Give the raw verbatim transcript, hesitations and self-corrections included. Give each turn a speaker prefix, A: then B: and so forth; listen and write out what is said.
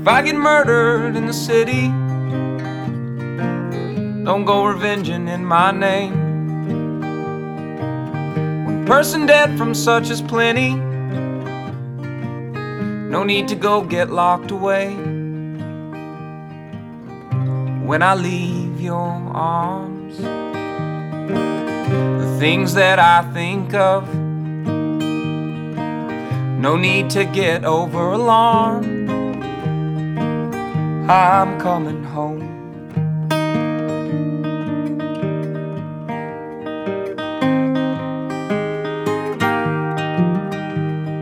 A: If I get murdered in the city, don't go revenging in my name. One person dead from such is plenty, no need to go get locked away. When I leave your arms, the things that I think of, no need to get over alarmed. I'm coming home.